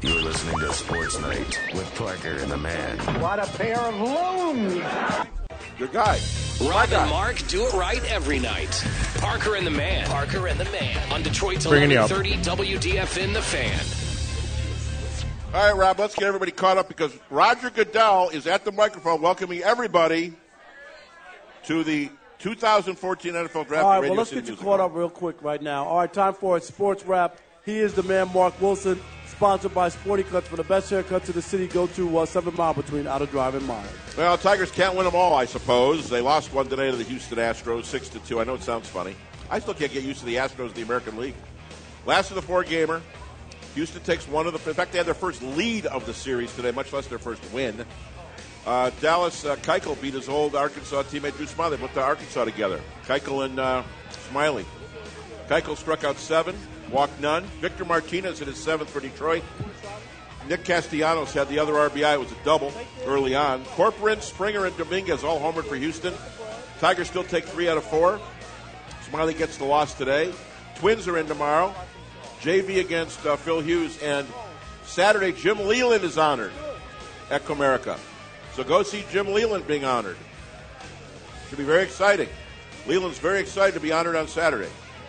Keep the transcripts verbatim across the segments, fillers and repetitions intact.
You're listening to Sports Night with Parker and the Man. What a pair of loons! Your guy. Rob and Mark do it right every night. Parker and the Man. Parker and the Man on Detroit's eleven thirty W D F N The Fan. All right, Rob, let's get everybody caught up because Roger Goodell is at the microphone welcoming everybody to the two thousand fourteen N F L Draft. All right, Radio well, let's City get you Music caught Hall. up real quick right now. All right, time for a sports wrap. He is the man, Mark Wilson, sponsored by Sporty Cuts. For the best haircuts in the city, go to uh, seven mile between Outer Drive and Myers. Well, Tigers can't win them all, I suppose. They lost one today to the Houston Astros, six to two. I know it sounds funny. I still can't get used to the Astros in the American League. Last of the four-gamer. Houston takes one of the – in fact, they had their first lead of the series today, much less their first win. Uh, Dallas uh, Keuchel beat his old Arkansas teammate Drew Smiley. They put the Arkansas together. Keuchel and uh, Smiley. Keuchel struck out seven, walked none. Victor Martinez hit his seventh for Detroit. Nick Castellanos had the other R B I. It was a double early on. Corcoran, Springer, and Dominguez all homered for Houston. Tigers still take three out of four. Smiley gets the loss today. Twins are in tomorrow. J V against uh, Phil Hughes. And Saturday, Jim Leland is honored at Comerica. So go see Jim Leland being honored. Should be very exciting. Leland's very excited to be honored on Saturday.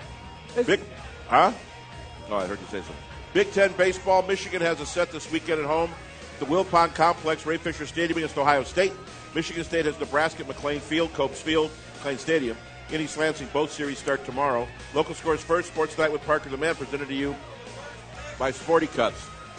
Big, huh? Oh, I heard you say something. Big Ten baseball. Michigan has a set this weekend at home. The Wilpon Complex, Ray Fisher Stadium against Ohio State. Michigan State has Nebraska at McLean Field, Copes Field, McLean Stadium. In East Lansing, both series start tomorrow. Local scores first. Sports Night with Parker the Man, presented to you by Sporty Cuts.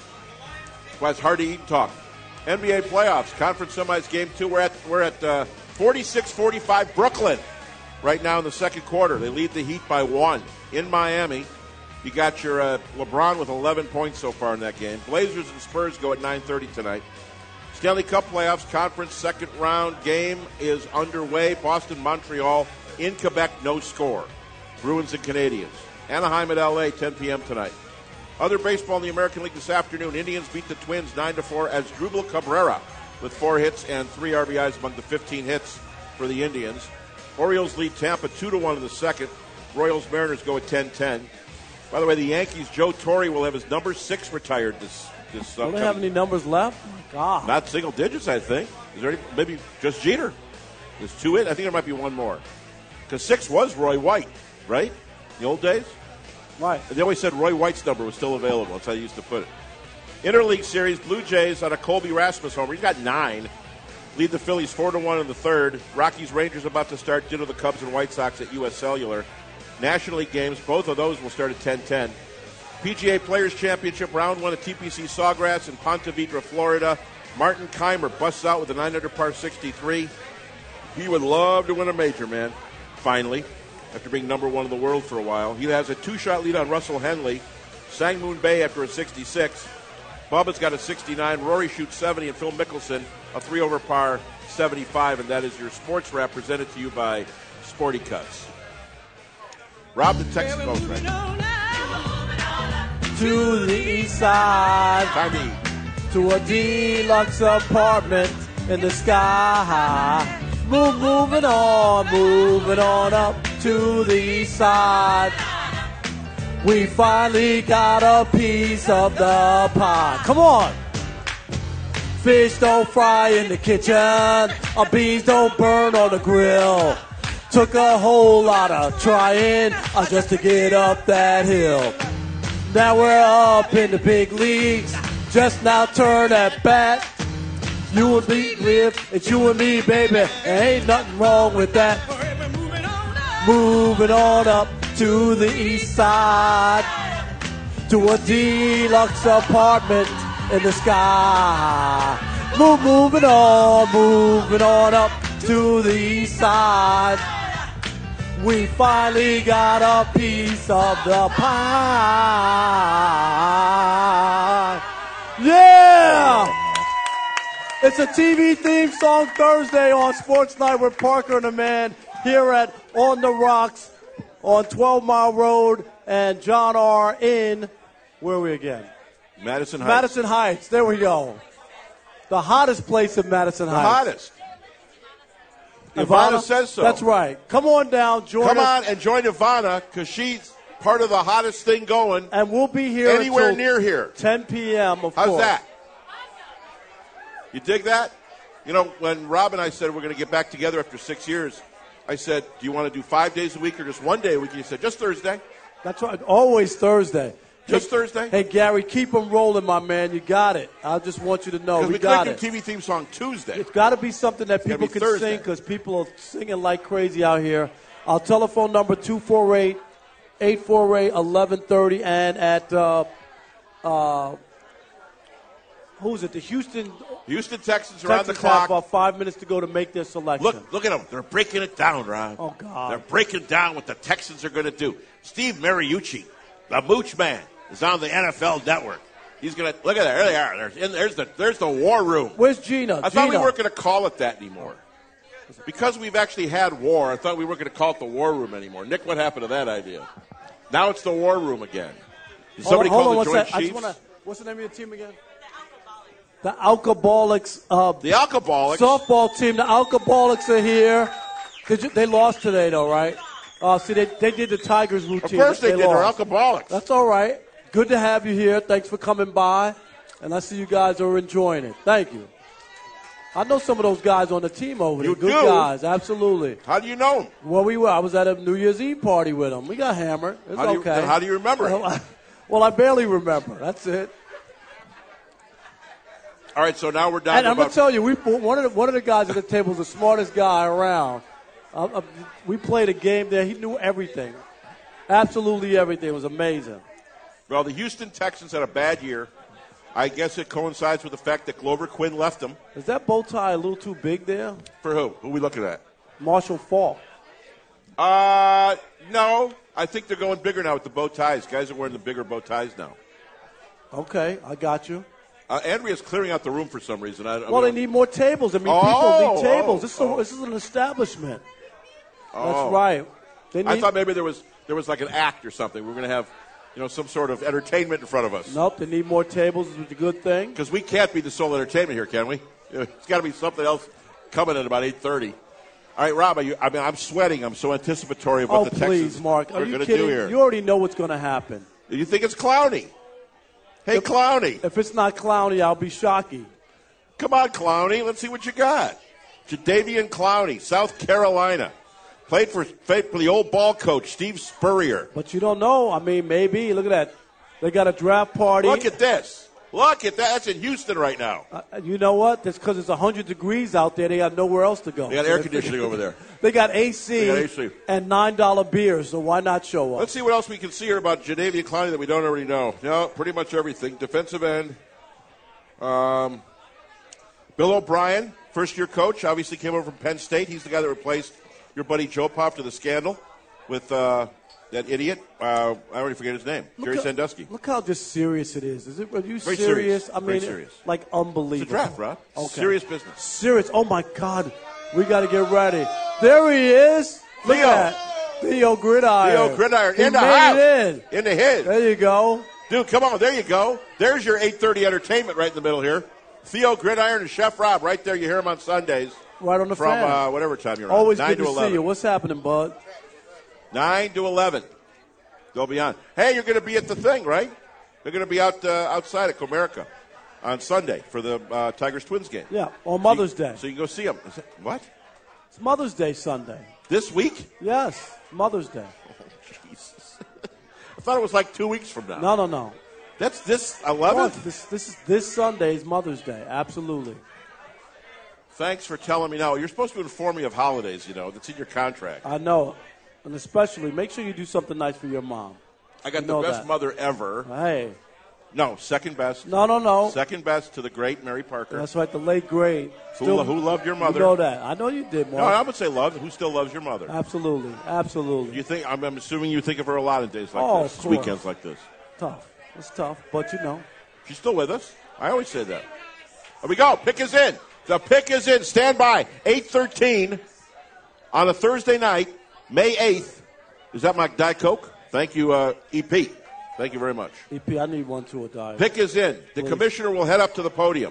That's why it's hard to eat and talk. N B A playoffs, conference semis, game two. We're at we're at uh, forty-six forty-five Brooklyn right now in the second quarter. They lead the Heat by one in Miami. You got your uh, LeBron with eleven points so far in that game. Blazers and Spurs go at nine thirty tonight. Stanley Cup playoffs, conference second round game is underway. Boston, Montreal in Quebec, no score. Bruins and Canadiens. Anaheim at L A, ten p.m. tonight. Other baseball in the American League this afternoon. Indians beat the Twins nine to four as Drupal Cabrera with four hits and three R B Is among the fifteen hits for the Indians. Orioles lead Tampa two to one in the second. Royals Mariners go at ten ten. By the way, the Yankees, Joe Torre will have his number six retired this this. Don't they have any numbers left? Oh, my God. Not single digits, I think. Is there any, maybe just Jeter? There's two in. I think there might be one more. Because six was Roy White, right? In the old days. Right. They always said Roy White's number was still available. That's how they used to put it. Interleague Series, Blue Jays on a Colby Rasmus homer. He's got nine. Lead the Phillies four to one in the third. Rockies Rangers about to start. Ditto the Cubs and White Sox at U S Cellular. National League games, both of those will start at ten ten. P G A Players Championship round one at T P C Sawgrass in Ponte Vedra, Florida. Martin Keimer busts out with a nine under par sixty-three. He would love to win a major, man. Finally, after being number one in the world for a while. He has a two-shot lead on Russell Henley. Sangmoon Bay after a sixty-six. Bubba's got a sixty-nine. Rory shoots seventy, and Phil Mickelson a three over par seventy-five. And that is your sports wrap presented to you by Sporty Cuts. Rob the Texas Coast right To the east side. Timey. To a deluxe apartment in the sky. Move, moving on, moving on up to the east side. We finally got a piece of the pie. Come on. Fish don't fry in the kitchen. Our beans don't burn on the grill. Took a whole lot of trying uh, just to get up that hill. Now we're up in the big leagues. Just now turn at bat. You and me, live, it's you and me, baby. There ain't nothing wrong with that. Moving on up to the east side. To a deluxe apartment in the sky. Move, moving on, moving on up to the east side. We finally got a piece of the pie. Yeah! It's a T V theme song Thursday on Sports Night with Parker and the Man here at On the Rocks on twelve mile Road and John R. in, where are we again? Madison Heights. Madison Heights. There we go. The hottest place in Madison the Heights. The hottest. Ivana, Ivana says so. That's right. Come on down, join Come us. on and join Ivana because she's part of the hottest thing going. And we'll be here anywhere until near here. ten p.m., of How's course. that? You dig that? You know, when Rob and I said we're going to get back together after six years, I said, do you want to do five days a week or just one day a week? And you said, just Thursday. That's right. Always Thursday. Just hey, Thursday? Hey, Gary, keep them rolling, my man. You got it. I just want you to know. Because We, we got couldn't it. do T V theme song Tuesday. It's got to be something that It's gotta people be can Thursday. sing because people are singing like crazy out here. Our telephone number, two four eight, eight four eight, eleven thirty. And at, uh, uh, who's it, the Houston Houston Texans are on the Texans clock. have about five minutes to go to make their selection. Look, look at them. They're breaking it down, Ron. Oh, God. They're breaking down what the Texans are going to do. Steve Mariucci, the Mooch Man, is on the N F L Network. He's going to look at that. There they are. There's, in, there's the there's the war room. Where's Gina? I Gina. thought we weren't going to call it that anymore. Because we've actually had war, I thought we weren't going to call it the war room anymore. Nick, what happened to that idea? Now it's the war room again. Did somebody hold on, call hold the on, Joint what's that? I Chiefs? just wanna, what's the name of your team again? The Alcoholics. Uh, The Alcoholics. Softball team. The Alcoholics are here. Did you, they lost today, though, right? Oh, see, they, they did the Tigers routine. Of course they, they did. They're lost. Alcoholics. That's all right. Good to have you here. Thanks for coming by. And I see you guys are enjoying it. Thank you. I know some of those guys on the team over there. You Good do? guys, absolutely. How do you know them? Well, we were. I was at a New Year's Eve party with them. We got hammered. It's How do you- okay. then how do you remember it? Well, I, well, I barely remember. That's it. All right, so now we're down And to I'm going about to tell you, we one of the, one of the guys at the table was the smartest guy around. Uh, uh, we played a game there. He knew everything, absolutely everything. It was amazing. Well, the Houston Texans had a bad year. I guess it coincides with the fact that Glover Quinn left them. Is that bow tie a little too big there? For who? Who are we looking at? Marshall Faulk. Uh, no. I think they're going bigger now with the bow ties. Guys are wearing the bigger bow ties now. Okay, I got you. Uh, Andrea's clearing out the room for some reason. I, I Well, they mean, need more tables. I mean, Oh, people need tables. oh, this, is oh. a, this is an establishment. Oh. That's right. They need, I thought maybe there was there was like an act or something. We were going to have, you know, some sort of entertainment in front of us. Nope, they need more tables, which is a good thing. Because we can't be the sole entertainment here, can we? It's got to be something else coming at about eight thirty. All right, Rob, you, I mean, I'm sweating. I'm so anticipatory of what Oh, the please, Texans Mark. are Are you going to kidding? do here. You already know what's going to happen. Do you think it's Clowney? Hey, If- Clowney. If it's not Clowney, I'll be shocky. Come on, Clowney. Let's see what you got. Jadeveon Clowney, South Carolina. Played for, played for the old ball coach, Steve Spurrier. But you don't know. I mean, maybe. Look at that. They got a draft party. Look at this. Look at that. That's in Houston right now. Uh, you know what? That's because it's one hundred degrees out there. They got nowhere else to go. They got air conditioning over there. They got A C, They got A C. and nine dollar beers, so why not show up? Let's see what else we can see here about Jadeveon Clowney that we don't already know. No, pretty much everything. Defensive end. Um, Bill O'Brien, first-year coach, obviously came over from Penn State. He's the guy that replaced your buddy Joe Pop to the scandal with uh, that idiot. Uh, I already forget his name. Jerry Look how- Sandusky. Look how just serious it is. Is it? Are you Very serious? serious. I mean, Very serious. like unbelievable. It's a draft, Rob. Okay. Serious business. Serious. Oh my God, we got to get ready. There he is. Look Theo. at that. Theo Gridiron. Theo Gridiron He in the made house. it in. Into his. There you go. Dude, come on. There you go. There's your eight thirty entertainment right in the middle here. Theo Gridiron and Chef Rob right there. You hear him on Sundays. Right on the From fan. uh, whatever time you're on. Always nine good to to eleven. see you. What's happening, bud? nine to eleven. They'll be on. Hey, you're going to be at the thing, right? They're going to be out uh, outside at Comerica on Sunday for the uh, Tigers-Twins game. Yeah, on Mother's Day. So you can go see them. Is it, what? It's Mother's Day Sunday. This week? Yes, Mother's Day. Oh, Jesus. I thought it was like two weeks from now. No, no, no. That's this What? eleventh? This, this is this Sunday is Mother's Day. Absolutely. Thanks for telling me now. You're supposed to inform me of holidays, you know. That's in your contract. I know, and especially make sure you do something nice for your mom. I got You the know best that. mother ever. Hey, No, second best. no, no, no. Second best to the great Mary Parker. That's right. The late great. Who, who loved your mother? You know that. I know you did, No, Mark. I would say love. Who still loves your mother? Absolutely, absolutely. You think? I'm, I'm assuming you think of her a lot on days like Oh, this, of course. weekends like this. Tough. It's tough, but you know. She's still with us. I always say that. Here we go. Pick is in. The pick is in. Stand by. eight thirteen on a Thursday night, May eighth. Is that my Diet Coke? Thank you, uh, E P. Thank you very much. E P, I need one too, a diet. Pick is in. The Please. commissioner will head up to the podium.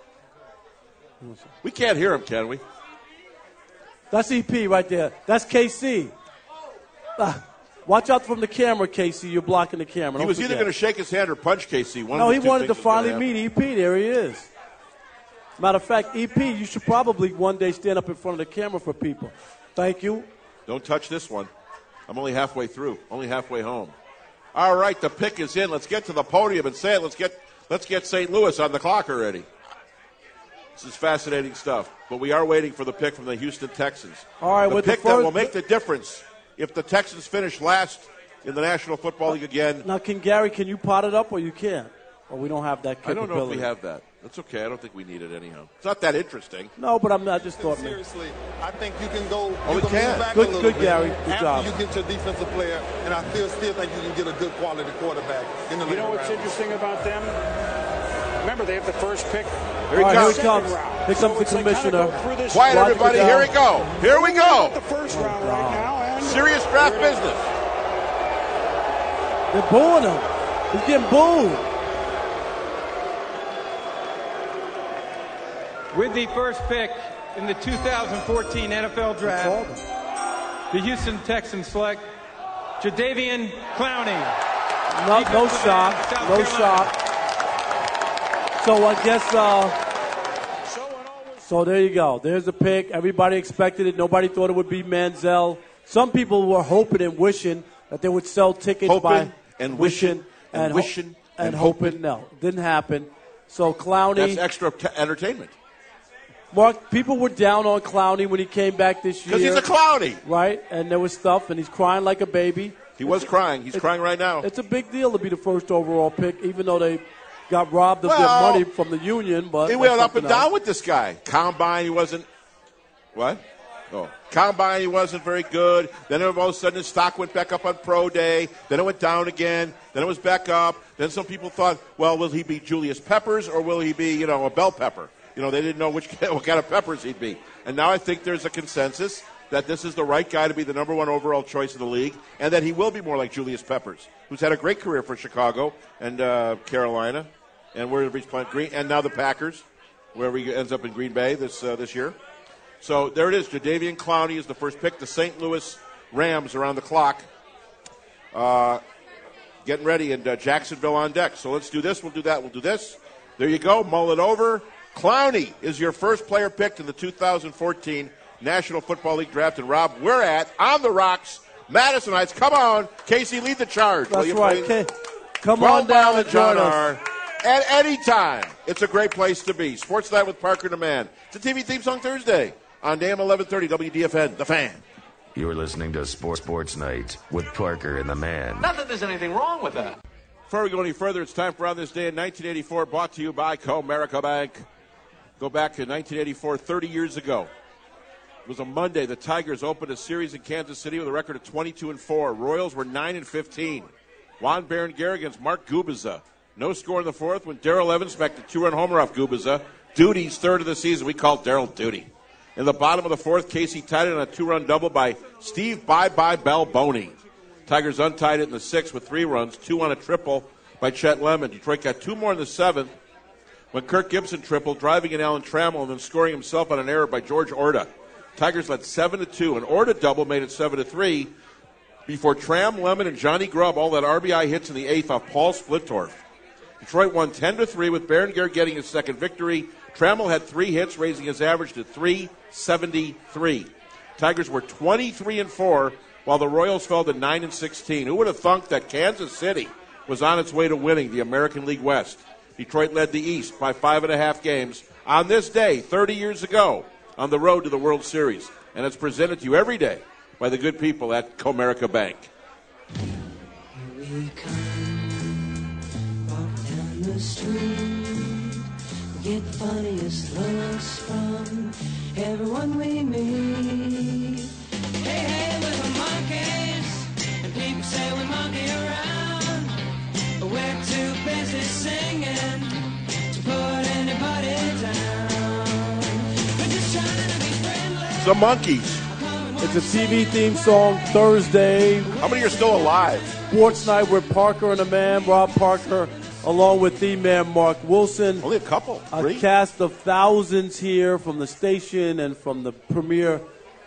We can't hear him, can we? That's E P right there. That's K C. Ah, Watch out from the camera, Casey. You're blocking the camera. He Don't was forget. either going to shake his hand or punch Casey. One no, of the he two wanted to things was gonna finally happen. meet E P. There he is. Matter of fact, E P, you should probably one day stand up in front of the camera for people. Thank you. Don't touch this one. I'm only halfway through, only halfway home. All right, the pick is in. Let's get to the podium and say it. Let's get let's get Saint Louis on the clock already. This is fascinating stuff. But we are waiting for the pick from the Houston Texans. All right, the with pick the that first, will make the difference if the Texans finish last in the National Football League again. Now, can Gary, can you pot it up or you can't? Or we don't have that I capability? don't know if we have that. That's okay. I don't think we need it anyhow. It's not that interesting. No, but I'm not just thought. Seriously, I think you can go. Oh, you we can can. move back Good- a little good, bit Gary. Good after job. you get your defensive player, and I still still think you can get a good quality quarterback in the You later know what's rounds. interesting about them? Remember, they have the first pick. Here he All right, comes. here he comes. Round. Here So comes the it's like kinda commissioner. go through this Quiet, Roger everybody. Goodell. Here we go. Here we At go. the first round right now. And Serious draft business. They're booing him. He's getting booed. With the first pick in the two thousand fourteen N F L Draft, the Houston Texans select Jadeveon Clowney. No, no shock. South No Carolina. shock. So I guess, uh, so there you go. There's the pick. Everybody expected it. Nobody thought it would be Manziel. Some people were hoping and wishing that they would sell tickets Hoping by and wishing and ho- wishing and, and hoping. hoping. No, didn't happen. So Clowney. That's extra t- entertainment. Mark, people were down on Clowney when he came back this year. Because he's a clowny. Right? And there was stuff, and he's crying like a baby. He was crying. He's It's- crying right now. It's a big deal to be the first overall pick, even though they got robbed of Well, their money from the union. But He that's went up and something down else. with this guy. Combine, he wasn't. What? Oh. Combine, he wasn't very good. Then all of a sudden his stock went back up on pro day. Then it went down again. Then it was back up. Then some people thought, well, will he be Julius Peppers or will he be, you know, a bell pepper? You know, they didn't know which what kind of peppers he'd be. And now I think there's a consensus that this is the right guy to be the number one overall choice in the league, and that he will be more like Julius Peppers, who's had a great career for Chicago and uh, Carolina, and where he's playing Green, and now the Packers, where he ends up in Green Bay this uh, this year. So there it is. Jadeveon Clowney is the first pick. The Saint Louis Rams are on the clock, uh, getting ready, and uh, Jacksonville on deck. So let's do this. We'll do that. We'll do this. There you go. Mull it over. Clowney is your first player picked in the two thousand fourteen National Football League Draft. And, Rob, we're at On the Rocks, Madison Heights. Come on. Casey, lead the charge. will That's you right. please? Okay. Come twelve on down mile and and John join us. R. At any time. It's a great place to be. Sports Night with Parker and the Man. It's a T V theme song Thursday on A M eleven thirty W D F N, The Fan. You're listening to Sports Sports Night with Parker and the Man. Not that there's anything wrong with that. Before we go any further, it's time for On This Day in nineteen eighty-four, brought to you by Comerica Bank. Go back to nineteen eighty-four, thirty years ago. It was a Monday. The Tigers opened a series in Kansas City with a record of twenty-two and four. Royals were nine and fifteen. Juan Berenguer against Mark Gubiza. No score in the fourth when Darrell Evans smacked a two-run homer off Gubiza. Duty's third of the season. We call Darrell Duty. In the bottom of the fourth, Casey tied it on a two-run double by Steve Bye-Bye Balboni. Tigers untied it in the sixth with three runs, two on a triple by Chet Lemon. Detroit got two more in the seventh when Kirk Gibson tripled, driving in Alan Trammell and then scoring himself on an error by George Orta. Tigers led seven to two. An Orta double made it seven to three before Tram, Lemon, and Johnny Grubb all had R B I hits in the eighth off Paul Splittorff. Detroit won ten to three with Berenguer getting his second victory. Trammell had three hits, raising his average to three seventy-three. Tigers were twenty-three and four, while the Royals fell to nine and sixteen. Who would have thunk that Kansas City was on its way to winning the American League West? Detroit led the East by five and a half games on this day, thirty years ago, on the road to the World Series. And it's presented to you every day by the good people at Comerica Bank. Here we come, walk down the street, get the funniest looks from everyone we meet. Hey, hey, we're the monkeys, and people say we monkey around, but we're too busy singing to put anybody down. We're just trying to be friendly. The Monkeys. It's a T V theme song Thursday. How many are still alive? Sports Night with Parker and the Man, Rob Parker, along with the man Mark Wilson. Only a couple. A Three? cast of thousands here from the station and from the premier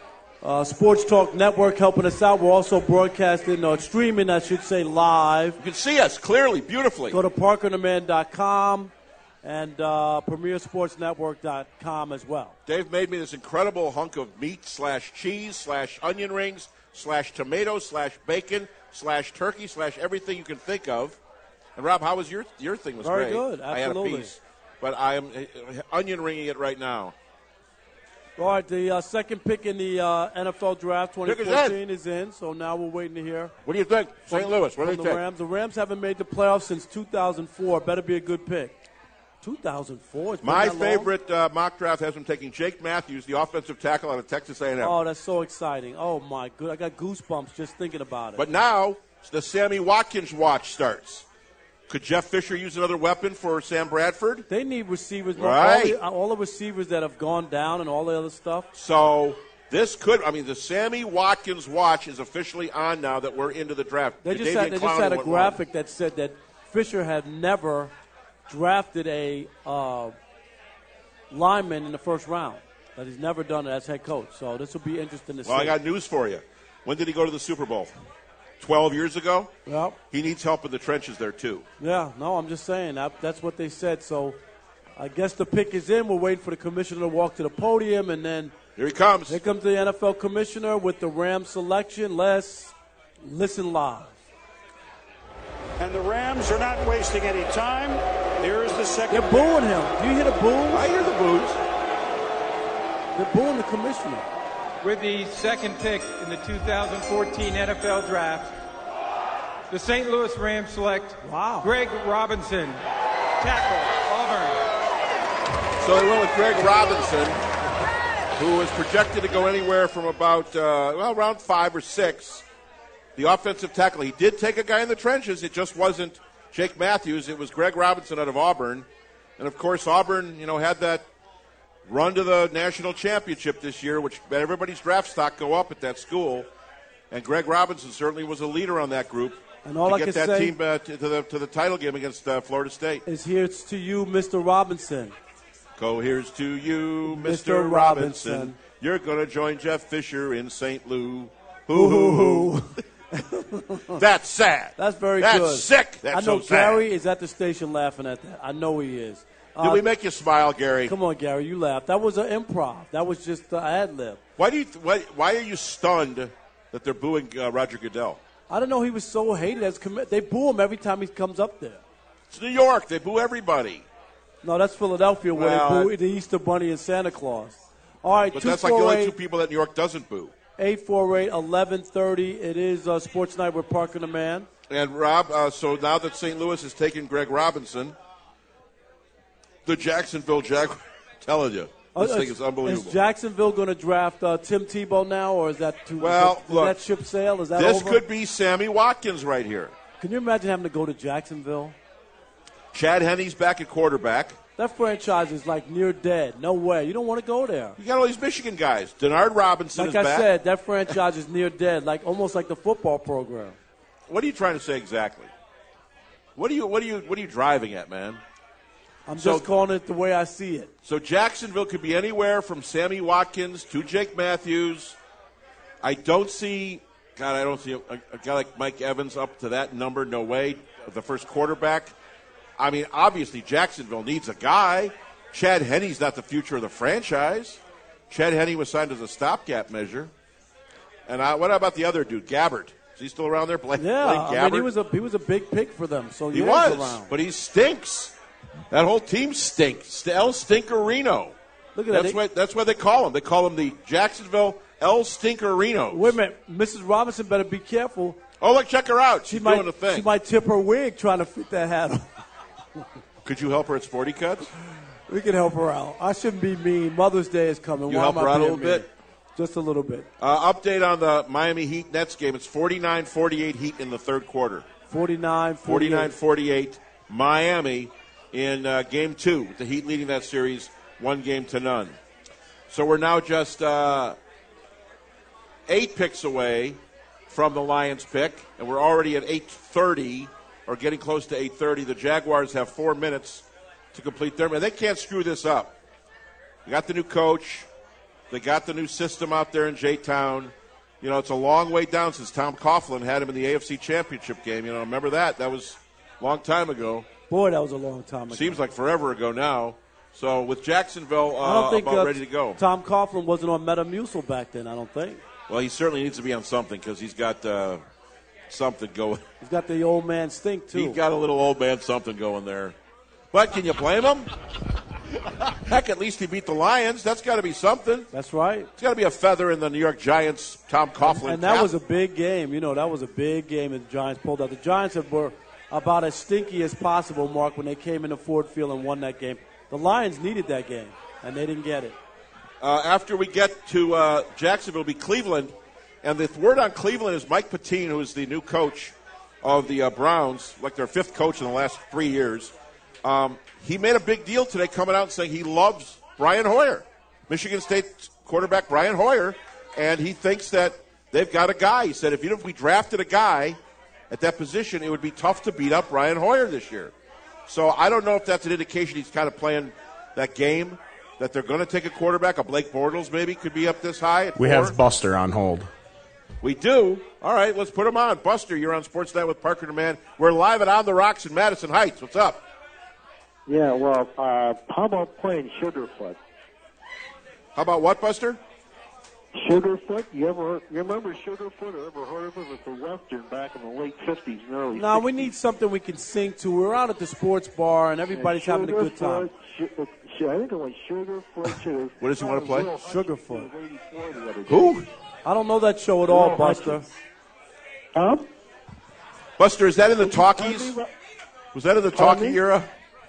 Uh, Sports Talk Network helping us out. We're also broadcasting, or streaming, I should say, live. You can see us clearly, beautifully. Go to parker and the man dot com and uh, premier sports network dot com as well. Dave made me this incredible hunk of meat slash cheese slash onion rings slash tomato slash bacon slash turkey slash everything you can think of. And, Rob, how was your your thing? Was Very great. good, absolutely. I had a piece. But I am uh, onion ringing it right now. All right, the uh, second pick in the uh, N F L Draft twenty fourteen is in, so now we're waiting to hear. What do you think? Saint Louis, what do you the think? Rams. The Rams haven't made the playoffs since two thousand four. Better be a good pick. two thousand four? My favorite uh, mock draft has been taking Jake Matthews, the offensive tackle out of Texas A and M. Oh, that's so exciting. Oh, my good. I got goosebumps just thinking about it. But now the Sammy Watkins watch starts. Could Jeff Fisher use another weapon for Sam Bradford? They need receivers. Right. All the, all the receivers that have gone down and all the other stuff. So this could, I mean, the Sammy Watkins watch is officially on now that we're into the draft. They just Jadeveon had, they just Clowney had a went graphic wrong. that said that Fisher had never drafted a uh, lineman in the first round. That he's never done it as head coach. So this will be interesting to see. Well, I got news for you. When did he go to the Super Bowl? Twelve years ago? Yep. He needs help in the trenches there, too. Yeah, no, I'm just saying. That, that's what they said. So I guess the pick is in. We're waiting for the commissioner to walk to the podium, and then here he comes. Here comes the N F L commissioner with the Rams selection. Let's listen live. And the Rams are not wasting any time. Here is the second. They're booing him. Do you hear the boos? I hear the boos. They're booing the commissioner. With the second pick in the two thousand fourteen N F L Draft, the Saint Louis Rams select wow. Greg Robinson, tackle, Auburn. So they went with Greg Robinson, who was projected to go anywhere from about, uh, well, around five or six. The offensive tackle. He did take a guy in the trenches. It just wasn't Jake Matthews. It was Greg Robinson out of Auburn. And, of course, Auburn, you know, had that run to the national championship this year, which made everybody's draft stock go up at that school. And Greg Robinson certainly was a leader on that group and all to I get can that say team uh, to, to, the, to the title game against uh, Florida State. Is here's to you, Mister Robinson. Go here's to you, Mister Mister Robinson. Robinson. You're going to join Jeff Fisher in Saint Louis. Hoo, hoo, hoo. That's sad. That's very That's good. That's sick. That's I know so Gary sad. is at the station laughing at that. I know he is. Did uh, we make you smile, Gary? Come on, Gary, you laughed. That was an improv. That was just an ad lib. Why do you? Why, why are you stunned that they're booing uh, Roger Goodell? I don't know. He was so hated as commit. They boo him every time he comes up there. It's New York. They boo everybody. No, that's Philadelphia where well, they boo the Easter Bunny and Santa Claus. All right, but that's like the only two people that New York doesn't boo. eight four eight, eleven thirty. It is uh, Sports Night with Parker the Man. And Rob, uh, so now that Saint Louis has taken Greg Robinson, the Jacksonville Jaguars, telling you, this uh, thing is unbelievable. Is Jacksonville going to draft uh, Tim Tebow now, or is that too? Well, is that, look, is that ship sail? Is that this over? could be Sammy Watkins right here. Can you imagine having to go to Jacksonville? Chad Henne's back at quarterback. That franchise is like near dead. No way. You don't want to go there. You got all these Michigan guys. Denard Robinson like is I back. Like I said, that franchise is near dead, like almost like the football program. What are you trying to say exactly? What are you what are you what are you driving at, man? I'm so, just calling it the way I see it. So Jacksonville could be anywhere from Sammy Watkins to Jake Matthews. I don't see God, I don't see a, a guy like Mike Evans up to that number. No way. The first quarterback. I mean, obviously, Jacksonville needs a guy. Chad Henne's not the future of the franchise. Chad Henne was signed as a stopgap measure. And I, what about the other dude, Gabbert? Is he still around there playing? Yeah, playing I mean, he was a he was a big pick for them. So he yeah, was, he's around. but he stinks. That whole team stinks. El Stinkerino. Look at that's that. What, that's what they call him. They call him the Jacksonville El Stinkerino. Wait a minute, Missus Robinson better be careful. Oh, look, check her out. She's she might, doing the thing. She might tip her wig trying to fit that hat on. Could you help her at Sporty Cuts? We can help her out. I shouldn't be mean. Mother's Day is coming. You Why help am her I out a being little mean? bit? Just a little bit. Uh, update on the Miami Heat Nets game. It's forty-nine forty-eight Heat in the third quarter. forty-nine forty-eight. forty-nine forty-eight Miami in uh, game two. With the Heat leading that series one game to none. So we're now just uh, eight picks away from the Lions pick, and we're already at eight thirty, or getting close to eight thirty. The Jaguars have four minutes to complete their – and they can't screw this up. You got the new coach. They got the new system out there in J-Town. You know, it's a long way down since Tom Coughlin had him in the A F C Championship game. You know, remember that? That was a long time ago. Boy, that was a long time ago. Seems like forever ago now. So with Jacksonville uh, I don't think, about uh, ready to go. Tom Coughlin wasn't on Metamucil back then, I don't think. Well, he certainly needs to be on something because he's got uh, something going. He's got the old man stink, too. He's got a little old man something going there. But can you blame him? Heck, at least he beat the Lions. That's got to be something. That's right. It's got to be a feather in the New York Giants, Tom Coughlin. And, and that cap. was a big game. You know, that was a big game that the Giants pulled out. The Giants were about as stinky as possible, Mark, when they came into Ford Field and won that game. The Lions needed that game, and they didn't get it. Uh, after we get to uh, Jacksonville, it'll be Cleveland. And the word on Cleveland is Mike Pettine, who is the new coach of the uh, Browns, like their fifth coach in the last three years. Um, he made a big deal today coming out and saying he loves Brian Hoyer, Michigan State quarterback Brian Hoyer, and he thinks that they've got a guy. He said, if, even if we drafted a guy at that position, it would be tough to beat up Brian Hoyer this year. So I don't know if that's an indication he's kind of playing that game, that they're going to take a quarterback. A Blake Bortles maybe could be up this high at We four. have Buster on hold. We do? All right, let's put him on. Buster, you're on Sportsnet with Parker and the Man. We're live at On the Rocks in Madison Heights. What's up? Yeah, well, uh, how about playing Sugarfoot? How about what, Buster? Sugarfoot? You ever you remember Sugarfoot or ever heard of it? It was a Western back in the late fifties and early No, we sixties. need something we can sing to. We're out at the sports bar, and everybody's And having a good time. Sugarfoot, Su- uh, I think it was Sugarfoot. Sugar, What does he want to play? Sugarfoot. Who? I don't know that show at all, Buster. Huh? Buster, is that in the talkies? Was that in the talkie era?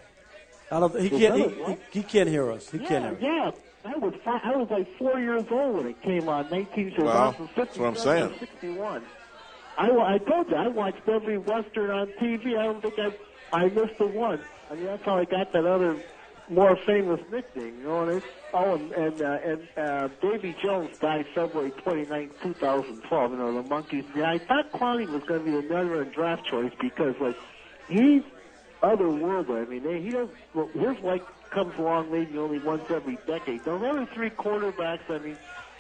I don't. He can't. He, he, he can't hear us. He Yeah, can't hear us. yeah. I was five, I was like four years old when it came on, nineteen Well, that's what I'm saying. sixty-one. I, wa- I told you, I watched every Western on T V. I don't think I I missed a one. I mean, that's how I got that other more famous nickname, you know what I mean? Oh, and, and, uh, and uh, Davy Jones died February twenty-ninth, twenty twelve, you know, the Monkeys. Yeah, I thought Clowney was going to be the number one draft choice because, like, he's otherworldly. I mean, they, he does. Well, his like comes along maybe only once every decade. Those other three quarterbacks, I mean,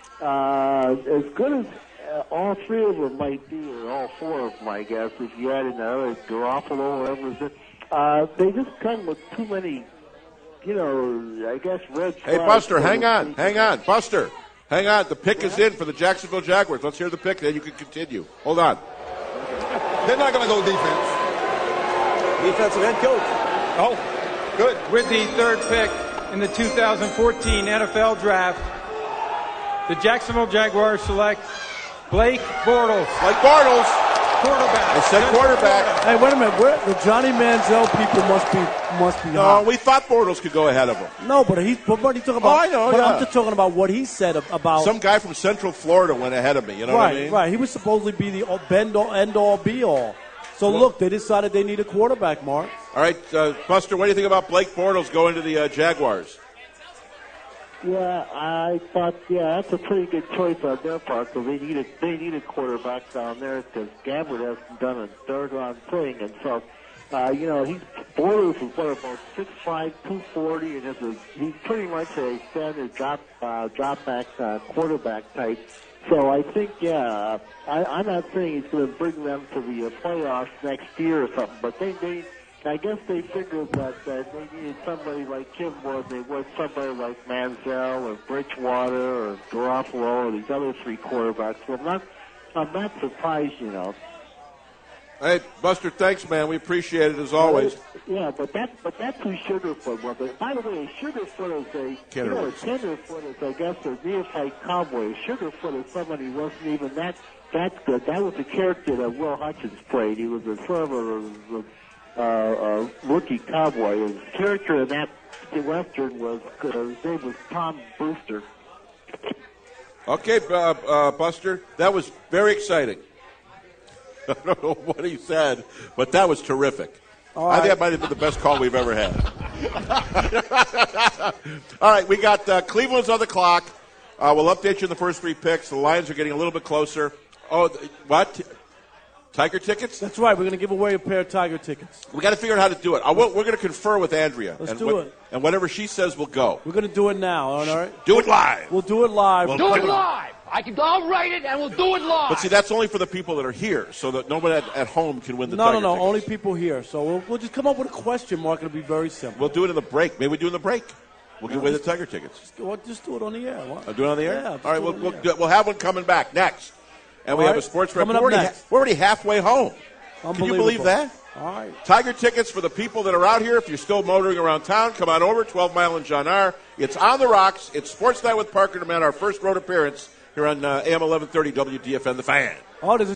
uh, as good as uh, all three of them might be, or all four of them, I guess, if you add in the other Garoppolo, whatever it is, uh, they just come with too many, you know, I guess red flags. Hey, Buster, hang on, hang on. Buster, hang on. The pick is in for the Jacksonville Jaguars. Let's hear the pick, then you can continue. Hold on. They're not going to go defense. Defensive head coach. Oh, good. With the third pick in the two thousand fourteen N F L Draft, the Jacksonville Jaguars select Blake Bortles. Blake Bortles. Quarterback. I said quarterback. Hey, wait a minute. Where, the Johnny Manziel people must be must be. No, hot. we thought Bortles could go ahead of him. No, but he's. But what are you talking about? Oh, I know, But yeah. I'm just talking about what he said about. Some guy from Central Florida went ahead of me. You know right, what I mean? right. He was supposedly be the all- bend all, end all, be all. So Well- look, they decided they need a quarterback, Mark. All right, uh, Buster, what do you think about Blake Bortles going to the uh, Jaguars? Yeah, I thought, yeah, that's a pretty good choice on their part because they need a, they need a quarterback down there because Gabbard hasn't done a third round thing. And so, uh, you know, he's Bortles is what, about six five, two forty, and is a, he's pretty much a standard drop, uh, drop back uh, quarterback type. So I think, yeah, I, I'm not saying he's going to bring them to the uh, playoffs next year or something, but they, they I guess they figured that uh, they needed somebody like him more than they would somebody like Manziel or Bridgewater or Garoppolo or these other three quarterbacks. So I'm not, I'm not surprised, you know. Hey, Buster, thanks, man. We appreciate it as always. Yeah, but that, but that's who Sugarfoot was. But by the way, Sugarfoot is a, Can't you know, really- a Tenderfoot is, I guess, a neophyte cowboy. Sugarfoot is somebody who wasn't even that, that good. That was the character that Will Hutchins played. He was a sort of a, a Uh, uh, rookie cowboy. His character in that Western was, uh, his name was Tom Brewster. Okay, uh, uh, Buster, that was very exciting. I don't know what he said, but that was terrific. All I think right. that might have been the best call we've ever had. All right, we got uh, Cleveland's on the clock. Uh, we'll update you in the first three picks. The Lions are getting a little bit closer. Oh, th- what? Tiger tickets? That's right. We're going to give away a pair of Tiger tickets. We got to figure out how to do it. I will, we're going to confer with Andrea. Let's and do what, it. And whatever she says, we'll go. We're going to do it now, all right? Do it live. We'll do it live. We'll do it live. I can. I'll write it, and we'll do it live. But see, that's only for the people that are here, so that nobody at, at home can win the no, Tiger No, no, no. tickets. Only people here. So we'll, we'll just come up with a question mark. It'll be very simple. We'll do it in the break. Maybe we do it in the break. We'll give away the Tiger tickets. Just, well, just do it on the air. I'll do it on the air? Yeah. All right, we'll, we'll, do it. We'll have one coming back next. And All we right. have a sports rep. Coming We're up already, next. ha- we're already halfway home. Can you believe that? All right. Tiger tickets for the people that are out here. If you're still motoring around town, come on over, twelve Mile and John R. It's on the rocks. It's Sports Night with Parker and the Man, our first road appearance here on uh, A M eleven thirty W D F N, The Fan. Oh, there's a